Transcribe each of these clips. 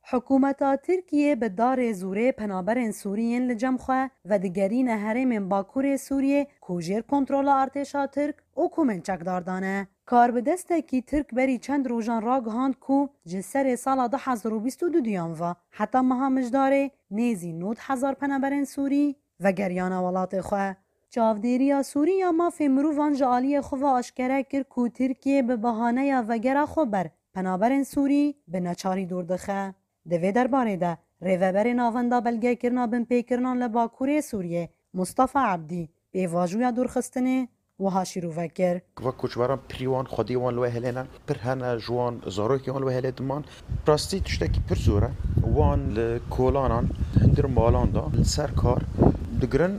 حکومتا ترکیه به دار زوره پنابرین سوریین لجم خواه و دگرین هرم باکور سوریه کوژیر کنترول ارتشا ترک او کومن چکدار دانه. کار به دسته کی ترک بری چند روژان را گهاند کو جسر سال 2022 دیان و حتی مهامجداره نیزی 90,000 پنابرین سوری و گریان ولات خواه. چاودێریە سووریا مافێ مرۆڤان ji aliyê xwe ve aşkere kir ku Tirkiye bi behaneya vegera xwe ber penaberên Sûrî bi neçarî dûr dixe. Di vê derbarê de rêveberê navenda belgekirina binpêkirinan li Bakurê Sûriyê Mustafa Ebdî pêvajoya dûrxistinê wiha şîrove kir. و کوچباران پریوان خودی وان لوه هلنا پر هنا جوان زاروکی وان لوه هلت مان راستی تشتکی پر زوره وان لکولانان هندر مالان دا سر کار دگرن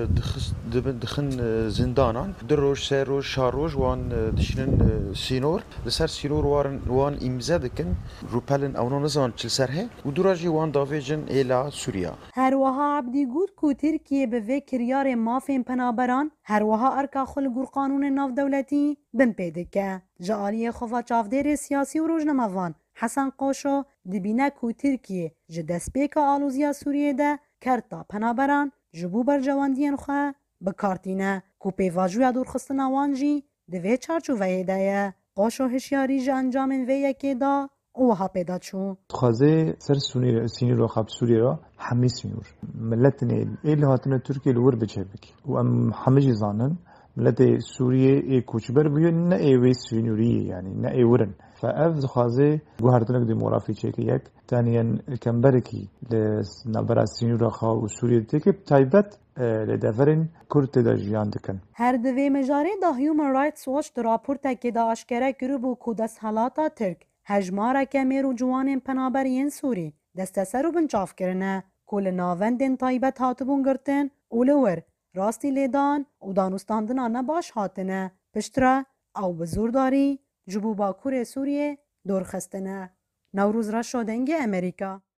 دخن زندانان در روز سر روز شار روز وان دشنن سینور لسر سینور وان امضا دکن روپلن اونو نزان چل سره و دوراجی وان داویجن ایلا سوریا. هر وها عبدی گود کو ترکیه به وکریار مافین پنابران هر وها ارکا خل گر قانون ناف دولتی بن پیدکه. جالی خواه چافدیر سیاسی و روزنامه‌وان حسن قاشو دبینه کو ترکیه جدسپیک آلوزیا سوریه ده کرتا پنابران جبو برجواندین خواه بکارتینه کو پیواجویا دورخستنا وانجی دوی چارچوبه دایه. قاشو هشیاری جا انجامن ویه که دا اوها پیدا چون خوازه سر سینی رو خب سوری را همه سینور ملت نیل ایل هاتنه ترکیه لور بچه بکی و ام همه جزانن ملت سوریه ای کوچبر بیو نه ایوی سینوری یعنی نه ایورن فاف خوازه گوهرتنک دی مرافی چه که یک تانیان کمبرکی لنبرا سینور خوا و سوریه تکه تایبت لدفرین کرد دا جیان دکن. هر دوی مجاره دا هیومن رایتس واچ دا راپورتا که دا اشکره کرو بو کودس حالاتا ترک هجمارا کمیر و جوانین پنابرین سوری دسته سر و بنچاف کرنه کل ناوندین تایبت هاتبون گرتن اولور راستی لیدان و دانستاندنا نباش هاتنه پشتره او بزورداری جبو باکور سوریه دورخستنه. نوروز را شدنگ امریکا